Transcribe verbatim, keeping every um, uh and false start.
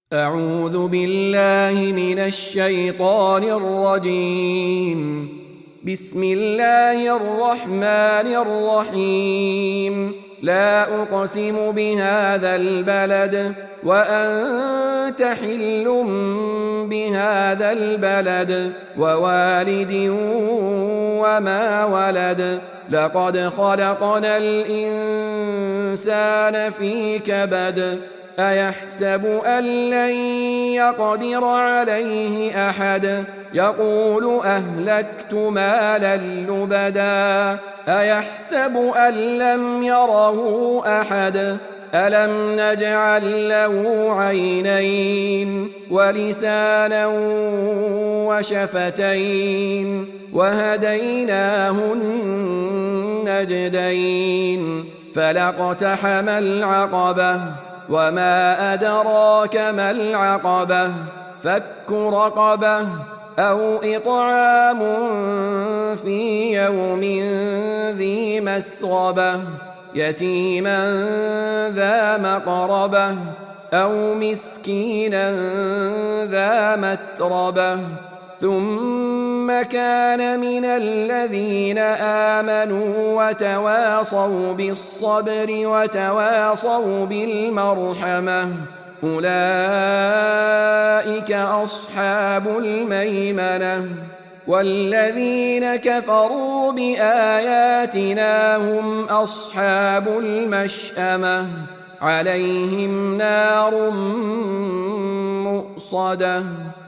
أعوذ بالله من الشيطان الرجيم. بسم الله الرحمن الرحيم. لا أقسم بهذا البلد وأنت حل بهذا البلد ووالد وما ولد. لقد خلقنا الإنسان في كبد. أيحسب أن لن يقدر عليه أحد. يقول أهلكت مالا لبدا. أيحسب أن لم يره أحد. ألم نجعل له عينين ولسانا وشفتين وهديناه النجدين. فلاقتحم العقبة وما أدراك ما العقبة. فك رقبة أو إطعام في يوم ذي مسغبة يتيما ذا مقربة أو مسكينا ذا متربة. ثم كان من الذين آمنوا وتواصوا بالصبر وتواصوا بالمرحمة أولئك أصحاب الميمنة. والذين كفروا بآياتنا هم أصحاب المشأمة عليهم نار مؤصدة.